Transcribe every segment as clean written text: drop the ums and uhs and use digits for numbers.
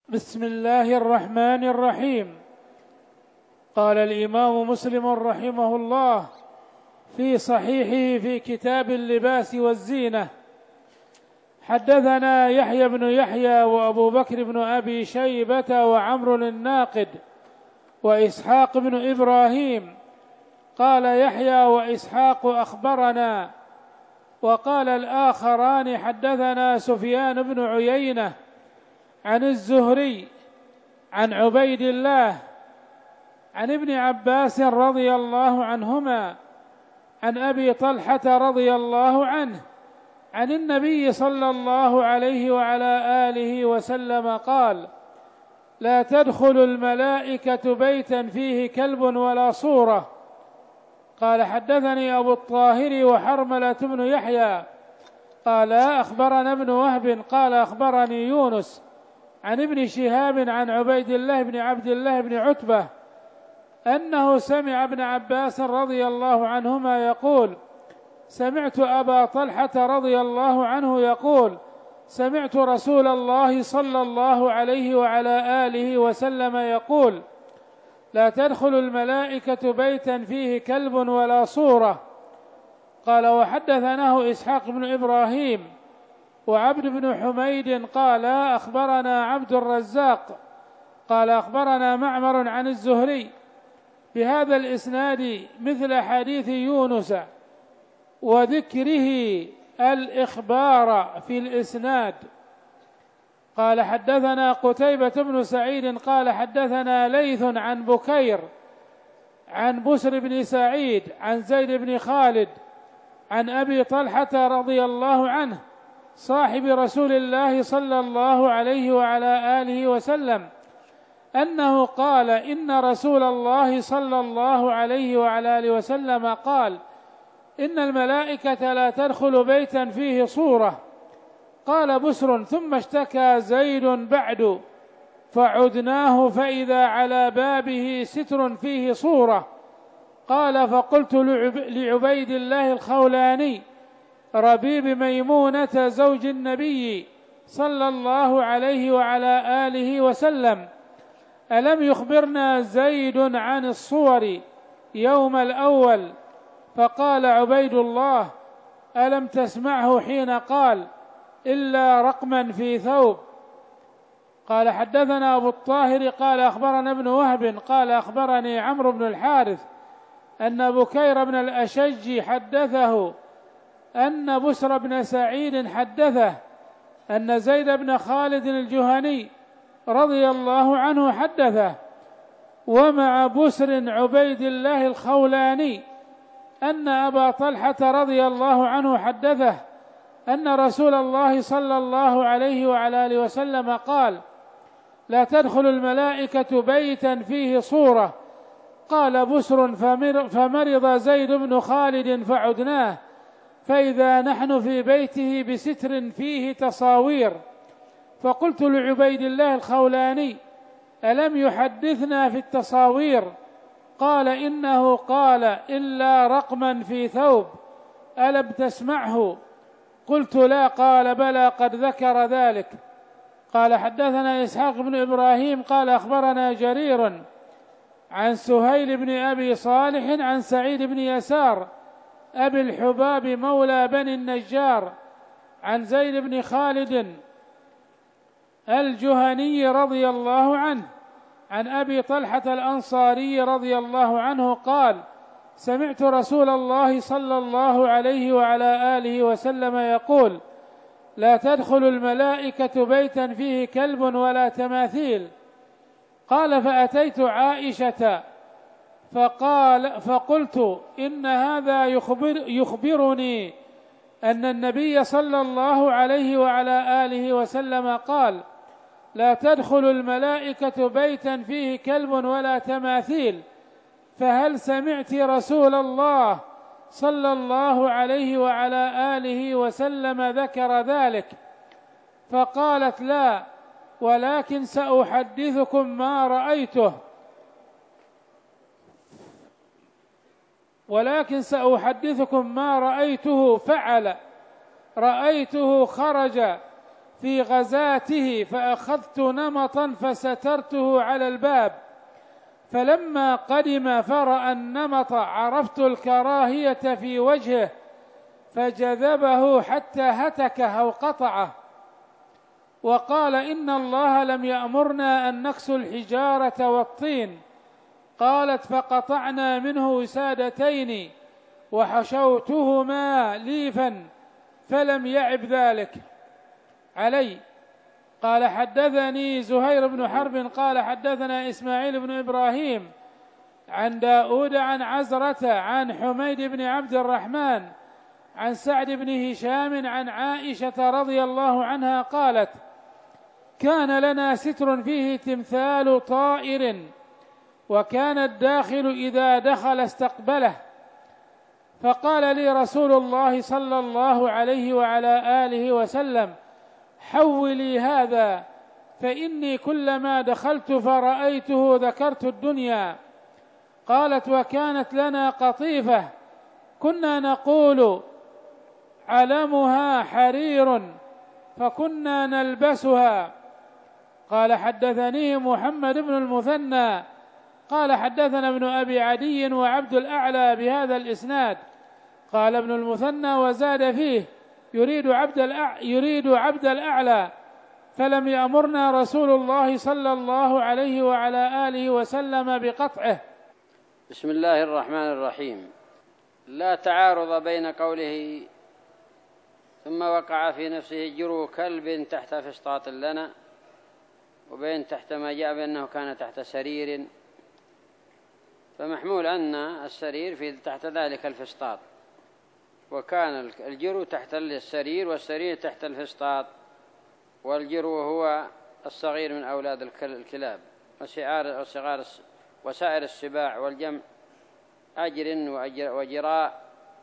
بسم الله الرحمن الرحيم. قال الإمام مسلم رحمه الله في صحيحه في كتاب اللباس والزينة: حدثنا يحيى بن يحيى وأبو بكر بن أبي شيبة وعمرو الناقد وإسحاق بن إبراهيم. قال يحيى وإسحاق أخبرنا، وقال الآخران حدثنا سفيان بن عيينة عن الزهري عن عبيد الله عن ابن عباس رضي الله عنهما عن أبي طلحة رضي الله عنه عن النبي صلى الله عليه وعلى آله وسلم قال: لا تدخل الملائكة بيتا فيه كلب ولا صورة. قال حدثني أبو الطاهر وحرملة بن يحيى قال أخبرنا ابن وهب قال أخبرني يونس عن ابن شهاب عن عبيد الله بن عبد الله بن عتبة أنه سمع ابن عباس رضي الله عنهما يقول: سمعت أبا طلحة رضي الله عنه يقول: سمعت رسول الله صلى الله عليه وعلى آله وسلم يقول: لا تدخل الملائكة بيتا فيه كلب ولا صورة. قال وحدثناه إسحاق بن إبراهيم وعبد بن حميد قال أخبرنا عبد الرزاق قال أخبرنا معمر عن الزهري بهذا الإسناد مثل حديث يونس، وذكره الإخبار في الإسناد. قال حدثنا قتيبة بن سعيد قال حدثنا ليث عن بكير عن بسر بن سعيد عن زيد بن خالد عن أبي طلحة رضي الله عنه صاحب رسول الله صلى الله عليه وعلى آله وسلم أنه قال: إن رسول الله صلى الله عليه وعلى آله وسلم قال: إن الملائكة لا تدخل بيتا فيه صورة. قال بسر: ثم اشتكى زيد بعد فعدناه فإذا على بابه ستر فيه صورة. قال فقلت لعبيد الله الخولاني ربيب ميمونة زوج النبي صلى الله عليه وعلى آله وسلم: ألم يخبرنا زيد عن الصور يوم الأول؟ فقال عبيد الله: ألم تسمعه حين قال: إلا رقما في ثوب. قال حدثنا أبو الطاهر قال أخبرنا ابن وهب قال أخبرني عمرو بن الحارث أن بكير بن الأشج حدثه أن بسر بن سعيد حدثه أن زيد بن خالد الجهني رضي الله عنه حدثه، ومع بسر عبيد الله الخولاني أن أبا طلحة رضي الله عنه حدثه أن رسول الله صلى الله عليه وعلى آله وسلم قال: لا تدخل الملائكة بيتا فيه صورة. قال بسر: فمرض زيد بن خالد فعدناه فإذا نحن في بيته بستر فيه تصاوير. فقلت لعبيد الله الخولاني: ألم يحدثنا في التصاوير؟ قال: إنه قال: إلا رقما في ثوب، ألم تسمعه؟ قلت: لا. قال: بلى قد ذكر ذلك. قال حدثنا إسحاق بن إبراهيم قال أخبرنا جرير عن سهيل بن أبي صالح عن سعيد بن يسار أبي الحباب مولى بني النجار عن زيد بن خالد الجهني رضي الله عنه عن أبي طلحة الأنصاري رضي الله عنه قال: سمعت رسول الله صلى الله عليه وعلى آله وسلم يقول: لا تدخل الملائكة بيتا فيه كلب ولا تماثيل. قال فأتيت عائشة فقلت: إن هذا يخبرني أن النبي صلى الله عليه وعلى آله وسلم قال: لا تدخل الملائكة بيتا فيه كلب ولا تماثيل، فهل سمعت رسول الله صلى الله عليه وعلى آله وسلم ذكر ذلك؟ فقالت: لا، ولكن سأحدثكم ما رأيته فعل. رأيته خرج في غزاته فأخذت نمطا فسترته على الباب، فلما قدم فرأى النمط عرفت الكراهية في وجهه فجذبه حتى هتكه أو قطعه، وقال: إن الله لم يأمرنا أن نكسو الحجارة والطين. قالت: فقطعنا منه وسادتين وحشوتهما ليفا فلم يعب ذلك علي. قال: حدثني زهير بن حرب قال حدثنا إسماعيل بن إبراهيم عن داود عن عزرة عن حميد بن عبد الرحمن عن سعد بن هشام عن عائشة رضي الله عنها قالت: كان لنا ستر فيه تمثال طائر، وكان الداخل إذا دخل استقبله، فقال لي رسول الله صلى الله عليه وعلى آله وسلم: حولي هذا، فإني كلما دخلت فرأيته ذكرت الدنيا. قالت: وكانت لنا قطيفة كنا نقول علمها حرير فكنا نلبسها. قال: حدثني محمد بن المثنى قال حدثنا ابن أبي عدي وعبد الأعلى بهذا الإسناد. قال ابن المثنى: وزاد فيه يريد عبد الأعلى، فلم يأمرنا رسول الله صلى الله عليه وعلى آله وسلم بقطعه. بسم الله الرحمن الرحيم. لا تعارض بين قوله ثم وقع في نفسه جرو كلب تحت فسطاط لنا، وبين تحت ما جاء بأنه كان تحت سرير، فمحمول أن السرير في تحت ذلك الفسطاط، وكان الجرو تحت السرير والسرير تحت الفسطاط، والجرو هو الصغير من أولاد الكلاب وصغار وسائر السباع، والجمع أجر وجراء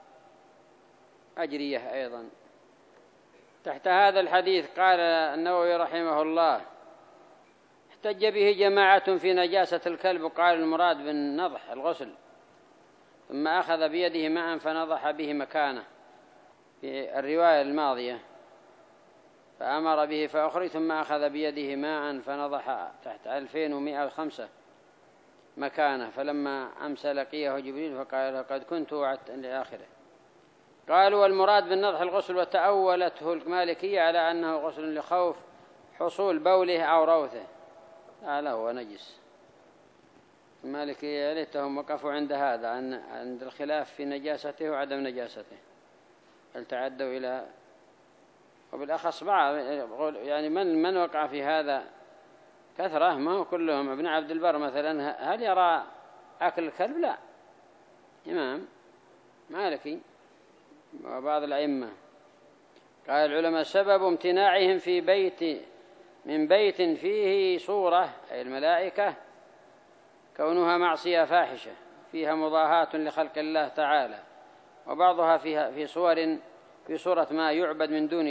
أجرية أيضا. تحت هذا الحديث قال النووي رحمه الله: احتج به جماعة في نجاسة الكلب، وقال المراد بالنضح الغسل، ثم أخذ بيده ماء فنضح به مكانه في الرواية الماضية، فأمر به فأخرج، ثم أخذ بيده ماء فنضح تحت 2105 مكانه، فلما أمسى لقيه جبريل فقال له: قد كنت وعدت إلى آخره. قالوا: والمراد بالنضح الغسل، وتأولته المالكية على أنه غسل لخوف حصول بوله أو روثه، لا هو نجس. المالكية ليتهم وقفوا عند هذا، عند الخلاف في نجاسته وعدم نجاسته، هل تعدوا إلى، وبالأخص بعض يعني من وقع في هذا كثرة، ما هو كلهم. ابن عبد البر مثلا هل يرى أكل الكلب؟ لا، إمام مالكي وبعض الأئمة. قال العلماء: سبب امتناعهم من بيت فيه صورة، أي الملائكة، كونها معصية فاحشة فيها مضاهاة لخلق الله تعالى، وبعضها في صورة ما يعبد من دون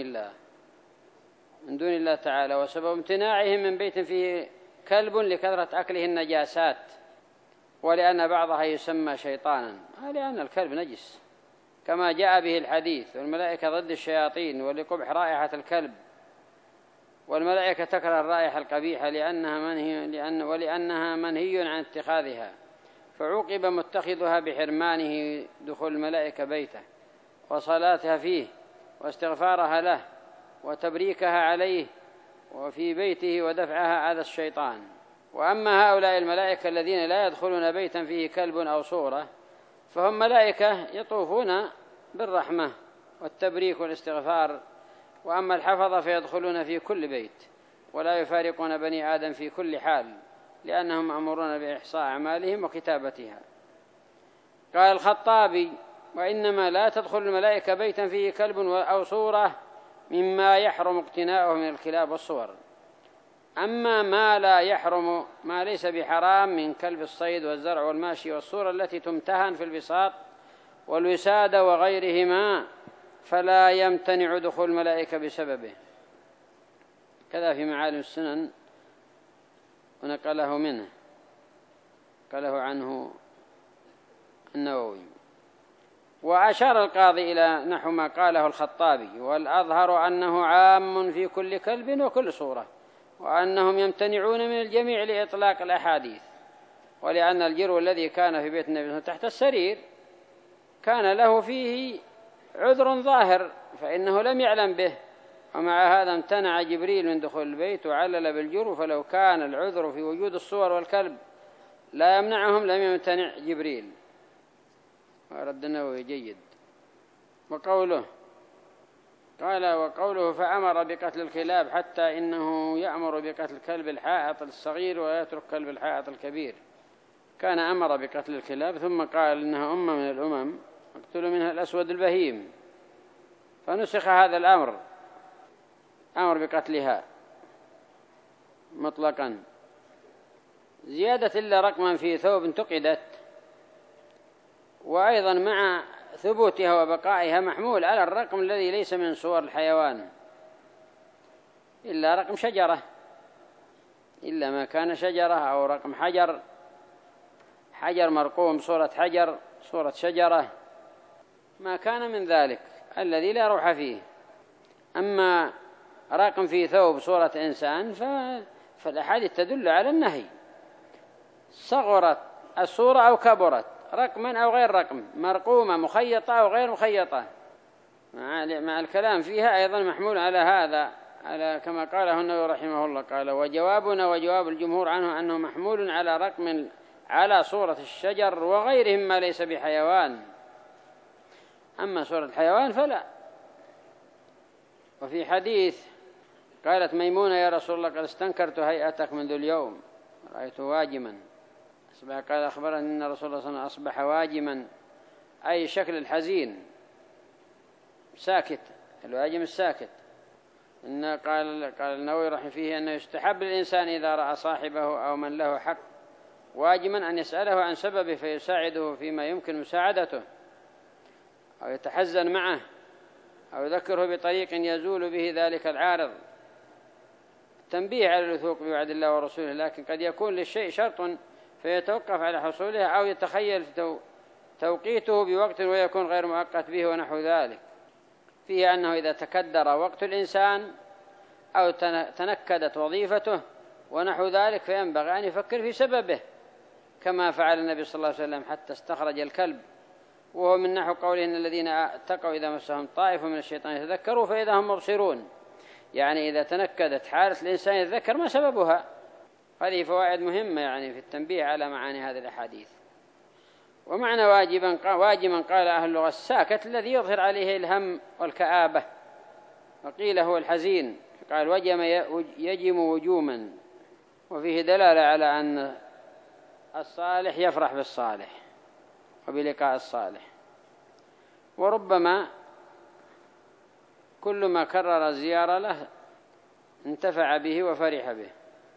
الله تعالى. وسبب امتناعهم من بيت فيه كلب لكثرة أكله النجاسات، ولأن بعضها يسمى شيطانا، لأن الكلب نجس كما جاء به الحديث، والملائكة ضد الشياطين، ولقبح رائحة الكلب، والملائكة تكره الرائحة القبيحة ولأنها منهي عن اتخاذها، فعوقب متخذها بحرمانه دخول الملائكة بيته وصلاتها فيه واستغفارها له وتبريكها عليه وفي بيته ودفعها أذى الشيطان. وأما هؤلاء الملائكة الذين لا يدخلون بيتا فيه كلب أو صورة، فهم ملائكة يطوفون بالرحمة والتبريك والاستغفار. وأما الحفظة فيدخلون في كل بيت ولا يفارقون بني آدم في كل حال، لأنهم مأمورون بإحصاء أعمالهم وكتابتها. قال الخطابي: وإنما لا تدخل الملائكة بيتا فيه كلب أو صورة مما يحرم اقتناؤه من الكلاب والصور. أما ما لا يحرم، ما ليس بحرام من كلب الصيد والزرع والماشي والصورة التي تمتهن في البساط والوسادة وغيرهما، فلا يمتنع دخول الملائكة بسببه. كذا في معالم السنن ونقله عنه النووي. وأشار القاضي إلى نحو ما قاله الخطابي: والأظهر أنه عام في كل كلب وكل صورة، وأنهم يمتنعون من الجميع لإطلاق الأحاديث، ولأن الجرو الذي كان في بيت النبي تحت السرير كان له فيه عذر ظاهر فإنه لم يعلم به، ومع هذا امتنع جبريل من دخول البيت وعلل بالجرو، فلو كان العذر في وجود الصور والكلب لا يمنعهم لم يمتنع جبريل. ورد النووي جيد. وقوله فأمر بقتل الكلاب حتى إنه يأمر بقتل كلب الحائط الصغير ويترك كلب الحائط الكبير. كان أمر بقتل الكلاب ثم قال إنها أمة من الأمم اقتلوا منها الأسود البهيم، فنسخ هذا الأمر، أمر بقتلها مطلقا. زيادة إلا رقما في ثوب انتقدت، وأيضا مع ثبوتها وبقائها محمول على الرقم الذي ليس من صور الحيوان إلا رقم شجرة، إلا ما كان شجرة أو رقم حجر مرقوم، صورة حجر، صورة شجرة، ما كان من ذلك الذي لا روح فيه. أما رقم في ثوب صورة إنسان فالأحاديث تدل على النهي، صغرت الصورة أو كبرت، رقما أو غير رقم، مرقومة مخيطة أو غير مخيطة، مع الكلام فيها أيضا محمول على هذا، على كما قاله النووي رحمه الله، قال: وجوابنا وجواب الجمهور عنه أنه محمول على رقم على صورة الشجر وغيرهم ما ليس بحيوان، أما صورة الحيوان فلا. وفي حديث قالت ميمونة: يا رسول الله قد استنكرت هيئتك منذ اليوم رأيته واجما. قال: أخبرني أن رسول الله صلى الله عليه وسلم أصبح واجما، أي شكل الحزين ساكت، الواجم الساكت. قال النووي رحمه فيه أنه يستحب للإنسان إذا رأى صاحبه أو من له حق واجما أن يسأله عن سببه فيساعده فيما يمكن مساعدته، أو يتحزن معه، أو يذكره بطريق يزول به ذلك العارض. تنبيه على الوثوق بوعد الله ورسوله، لكن قد يكون للشيء شرط فيتوقف على حصوله، أو يتخيل توقيته بوقت ويكون غير مؤقت به ونحو ذلك. فيه أنه إذا تكدر وقت الإنسان أو تنكدت وظيفته ونحو ذلك فينبغي أن يفكر في سببه، كما فعل النبي صلى الله عليه وسلم حتى استخرج الكلب، وهو من نحو قوله: إن الذين اتقوا إذا مسهم طائف من الشيطان يتذكروا فإذا هم مبصرون، يعني إذا تنكدت حالة الإنسان يتذكر ما سببها. هذه فوائد مهمة يعني في التنبيه على معاني هذه الأحاديث. ومعنى واجبا قال أهل اللغة الساكت الذي يظهر عليه الهم والكآبة، وقيل هو الحزين، قال وجم يجم وجوما، وفيه دلالة على أن الصالح يفرح بالصالح وبلقاء الصالح. وربما كل ما كرر الزيارة له انتفع به وفرح به.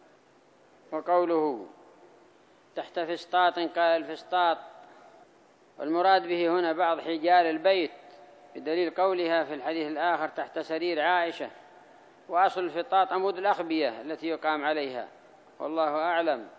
وقوله تحت فسطاط، قال الفسطاط والمراد به هنا بعض حجال البيت، بدليل قولها في الحديث الآخر تحت سرير عائشة. وأصل الفسطاط عمود الأخبية التي يقام عليها، والله أعلم.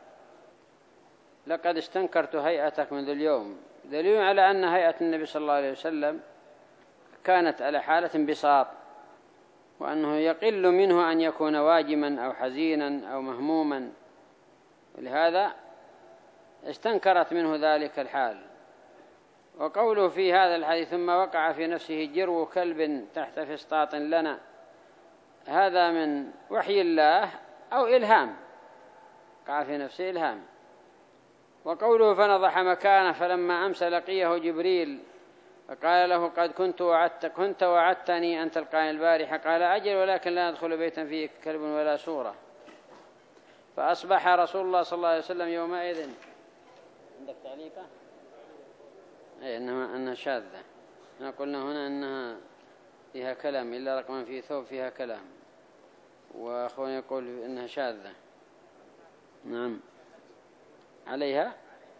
لقد استنكرت هيئتك منذ اليوم، دليل على أن هيئة النبي صلى الله عليه وسلم كانت على حالة انبساط، وأنه يقل منه أن يكون واجما أو حزينا أو مهموما، ولهذا استنكرت منه ذلك الحال. وقوله في هذا الحديث ثم وقع في نفسه جرو كلب تحت فسطاط لنا، هذا من وحي الله أو إلهام، وقع في نفسه إلهام. وقوله فنضح مكانه فلما أمسى لقيه جبريل فقال له قد كنت وعدتني أن تلقاني البارحة، قال أجل ولكن لا ندخل بيتا فيه كلب ولا سورة. فأصبح رسول الله صلى الله عليه وسلم يومئذ. عندك تعليقة؟ أي أنها شاذة، احنا قلنا هنا أنها فيها كلام، إلا رقما في ثوب فيها كلام، وأخونا يقول أنها شاذة. نعم عليها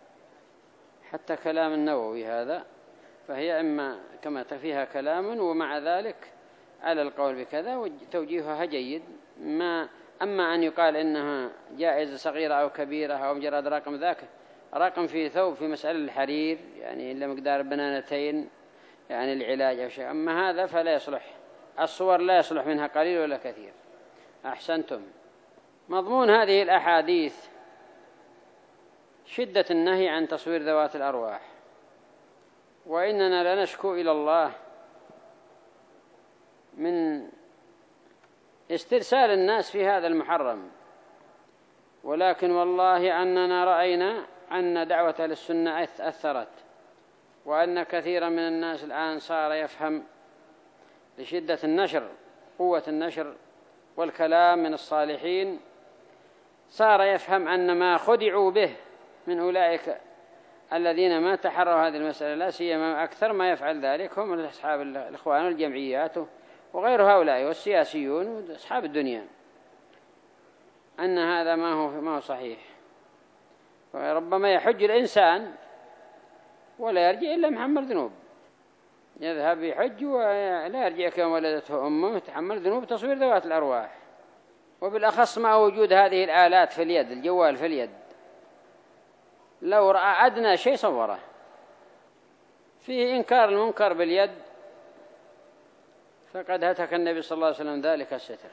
حتى كلام النووي هذا، فهي إما كما فيها كلام ومع ذلك على القول بكذا وتوجيهها جيد. أما أن يقال إنها جائزة صغيرة أو كبيرة أو مجرد رقم، ذاك رقم في ثوب في مسألة الحرير يعني إلا مقدار بنانتين يعني العلاج أو شيء. أما هذا فلا يصلح، الصور لا يصلح منها قليل ولا كثير. أحسنتم. مضمون هذه الأحاديث شدة النهي عن تصوير ذوات الأرواح، وإننا لنشكو إلى الله من استرسال الناس في هذا المحرم، ولكن والله أننا رأينا أن دعوة أهل السنة أثرت، وأن كثيرا من الناس الآن صار يفهم لشدة النشر، قوة النشر والكلام من الصالحين، صار يفهم أن ما خدعوا به من أولئك الذين ما تحروا هذه المسألة، لا سيما أكثر ما يفعل ذلك هم أصحاب الإخوان والجمعيات وغير هؤلاء والسياسيون وأصحاب الدنيا، أن هذا ما هو صحيح. وربما يحج الإنسان ولا يرجع إلا محمل ذنوب، يذهب يحج ولا يرجع كما ولدته أمه، يتحمل ذنوب تصوير ذوات الأرواح. وبالأخص مع وجود هذه الآلات في اليد، الجوال في اليد، لو رأى أدنى شيء صوره. فيه إنكار المنكر باليد، فقد هتك النبي صلى الله عليه وسلم ذلك الستر.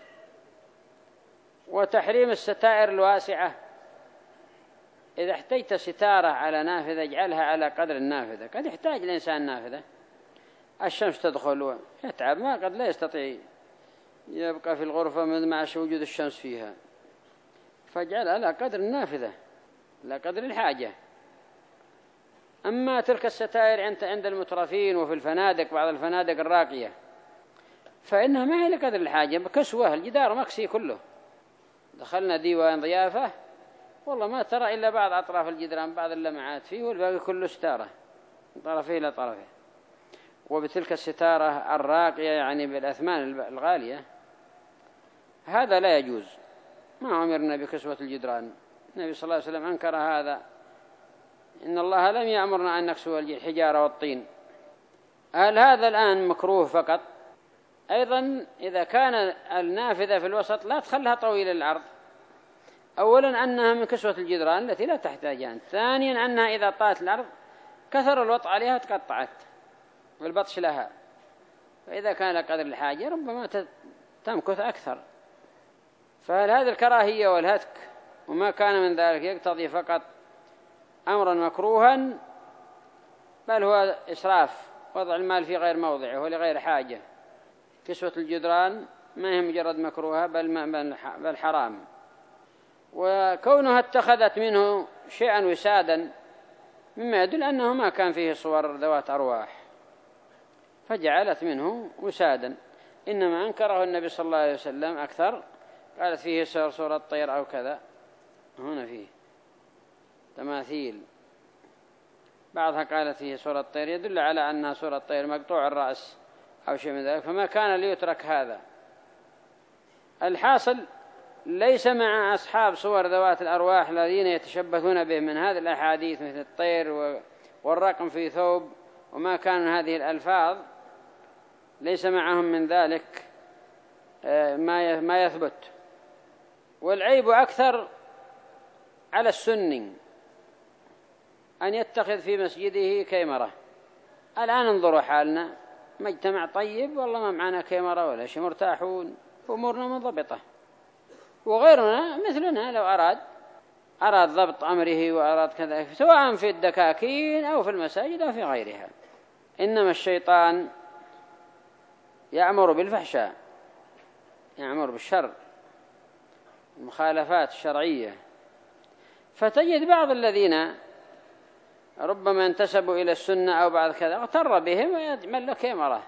وتحريم الستائر الواسعة، إذا احتجت ستارة على نافذة اجعلها على قدر النافذة. قد يحتاج الإنسان نافذة، الشمس تدخل ويتعب، ما قد لا يستطيع يبقى في الغرفة مع وجود الشمس فيها، فاجعل على قدر النافذة، على قدر الحاجة. أما تلك الستائر عند المترفين وفي الفنادق، بعض الفنادق الراقية، فإنها ما هي لقدر الحاجة، بكسوة الجدار مكسي كله. دخلنا ديوان ضيافة والله ما ترى إلا بعض أطراف الجدران، بعض اللمعات فيه، والباقي كله ستارة من طرفه إلى طرفه. وبتلك الستارة الراقية يعني بالأثمان الغالية، هذا لا يجوز. ما أمرنا بكسوة الجدران، النبي صلى الله عليه وسلم أنكر هذا. إن الله لم يأمرنا أن نكسو الحجارة والطين. هل هذا الآن مكروه فقط؟ أيضا إذا كان النافذة في الوسط لا تخلها طويل العرض. أولا أنها من كسوة الجدران التي لا تحتاجان، ثانيا أنها إذا طالت الأرض كثر الوطء عليها تقطعت والبطش لها، فإذا كان قدر الحاجة ربما تمكث أكثر. فهل هذه الكراهية والهتك وما كان من ذلك يقتضي فقط أمرا مكروها، بل هو إسراف، وضع المال في غير موضعه ولغير حاجة. كسوة الجدران ما هي مجرد مكروهة بل حرام. وكونها اتخذت منه شيئا وسادا مما يدل أنه ما كان فيه صور ذوات أرواح، فجعلت منه وسادا. إنما أنكره النبي صلى الله عليه وسلم أكثر، قالت فيه صورة طير أو كذا، هنا فيه تماثيل، بعضها قالت فيه صورة طير، يدل على أنها صورة طير مقطوع الرأس أو شيء من ذلك، فما كان ليترك هذا. الحاصل ليس مع أصحاب صور ذوات الأرواح الذين يتشبثون به من هذه الأحاديث مثل الطير والرقم في ثوب وما كان من هذه الألفاظ، ليس معهم من ذلك ما يثبت. والعيب أكثر على السني أن يتخذ في مسجده كاميرا. الآن انظروا حالنا، مجتمع طيب والله ما معنا كاميرا ولا شيء، مرتاحون، أمورنا منضبطة. وغيرنا مثلنا لو أراد ضبط أمره وأراد كذا، سواء في الدكاكين أو في المساجد أو في غيرها. إنما الشيطان يأمر بالفحشاء، يأمر بالشر، المخالفات الشرعية. فتجد بعض الذين ربما انتسبوا إلى السنة أو بعض كذا اغتر بهم ويعمل له كاميرا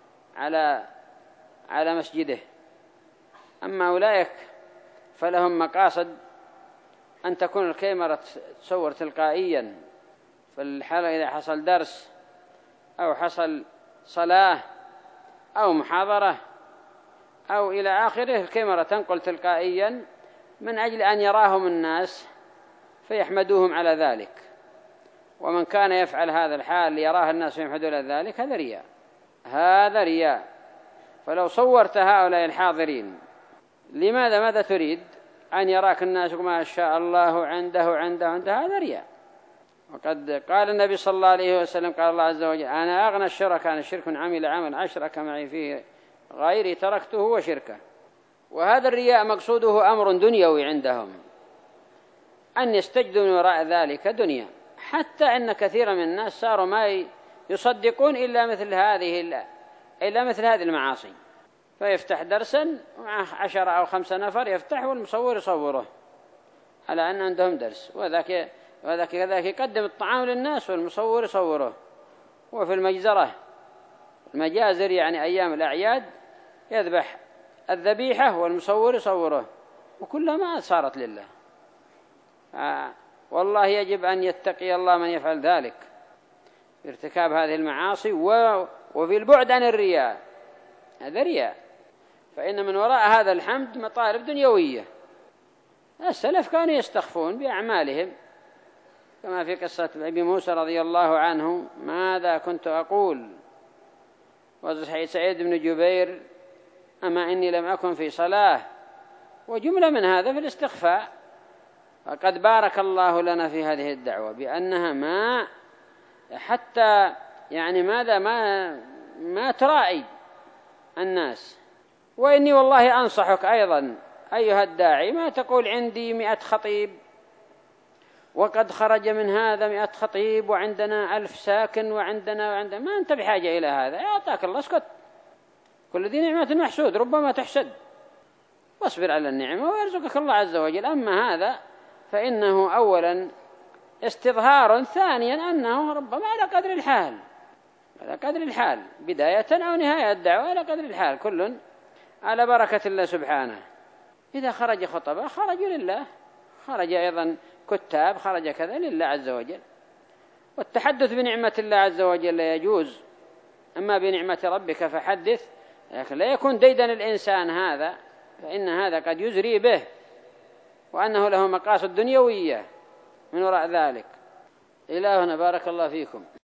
على مسجده. أما أولئك فلهم مقاصد أن تكون الكاميرا تصور تلقائيا في الحالة إذا حصل درس أو حصل صلاة أو محاضرة أو إلى آخره، الكاميرا تنقل تلقائيا من أجل أن يراهم الناس فيحمدوهم على ذلك. ومن كان يفعل هذا الحال ليراه الناس فيحمدون على ذلك، هذا رياء. فلو صورت هؤلاء الحاضرين ماذا تريد؟ أن يراك الناس ما شاء الله عنده هذا رياء. وقد قال النبي صلى الله عليه وسلم قال الله عز وجل أنا أغنى الشركاء عن الشرك عمل عمل أشرك معي فيه غيري تركته وشركه. وهذا الرياء مقصوده أمر دنيوي عندهم، أن يستجدوا من وراء ذلك دنيا، حتى أن كثيرا من الناس صاروا ما يصدقون إلا مثل هذه المعاصي. فيفتح درسا مع 10 أو 5 نفر يفتح والمصور يصوره على أن عندهم درس، وذاك كذلك يقدم الطعام للناس والمصور يصوره. وفي المجازر يعني أيام الأعياد يذبح الذبيحة والمصور يصوره، وكلها ما صارت لله. والله يجب أن يتقي الله من يفعل ذلك في ارتكاب هذه المعاصي وفي البعد عن الرياء. هذا رياء، فإن من وراء هذا الحمد مطالب دنيوية. السلف كانوا يستخفون بأعمالهم، كما في قصة أبي موسى رضي الله عنه ماذا كنت أقول، وسعيد بن جبير أما إني لم أكن في صلاة، وجملة من هذا في الاستخفاء. وقد بارك الله لنا في هذه الدعوة بأنها ما حتى يعني ماذا ما ترائي الناس. وإني والله أنصحك أيضا أيها الداعي ما تقول عندي 100 خطيب وقد خرج من هذا 100 خطيب وعندنا 1000 ساكن وعندنا ما أنت بحاجة إلى هذا، أعطاك الله اسكت. كل ذي نعمة محسود ربما تحسد، واصبر على النعمة ويرزقك الله عز وجل. أما هذا فإنه أولا استظهار، ثانيا أنه ربما على قدر الحال بداية أو نهاية الدعوة، على قدر الحال كل على بركة الله سبحانه. إذا خرج خطباء خرجوا لله، خرج أيضا كتاب، خرج كذا لله عز وجل. والتحدث بنعمة الله عز وجل لا يجوز، أما بنعمة ربك فحدث، لكن لا يكون ديدن الإنسان هذا، فإن هذا قد يزري به وأنه له مقاصد دنيوية من وراء ذلك. إلهنا بارك الله فيكم.